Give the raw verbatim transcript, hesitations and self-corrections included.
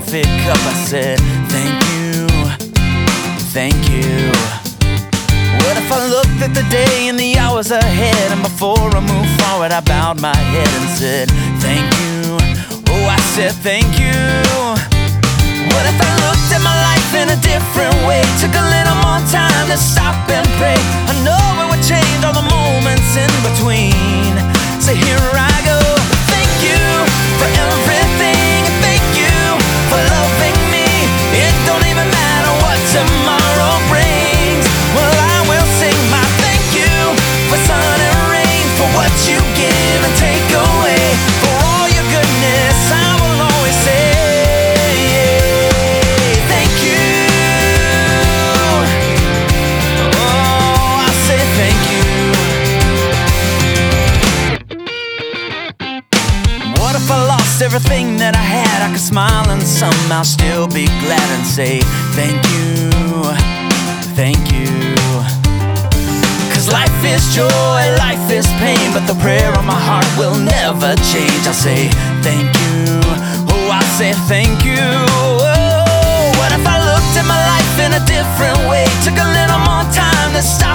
coffee cup, I said, thank you, thank you. What if I looked at the day and the hours ahead, and before I moved forward I bowed my head and said, thank you, oh I said thank you. What if I looked at my life in a different way, took a little more time to stop and pray? I know it would change all the moments in between. So here I go. Thank you for everything, and thank you for loving me. It don't even matter what tomorrow brings. Well, I will sing my thank you for sun and rain, for what you give and take away, for all your goodness. I will always say thank you. Oh, I say thank you. What if I lost everything that I had? I could smile and somehow still be glad and say thank you, thank you. Cause life is joy, life is pain, but the prayer on my heart will never change. I say thank you, oh I say thank you. Oh, what if I looked at my life in a different way, took a little more time to stop